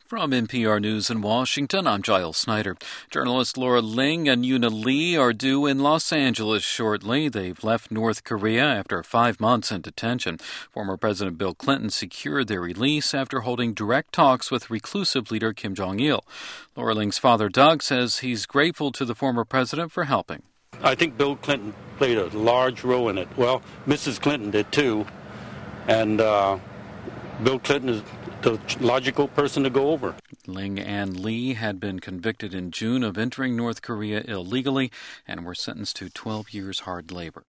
From NPR News in Washington, I'm Giles Snyder. Journalist Laura Ling and Yuna Lee are due in Los Angeles shortly. They've left North Korea after 5 months in detention. Former President Bill Clinton secured their release after holding direct talks with reclusive leader Kim Jong-il. Laura Ling's father, Doug, says he's grateful to the former president for helping. I think Bill Clinton played a large role in it. Well, Mrs. Clinton did too. And Bill Clinton is the logical person to go over. Ling and Lee had been convicted in June of entering North Korea illegally and were sentenced to 12 years hard labor.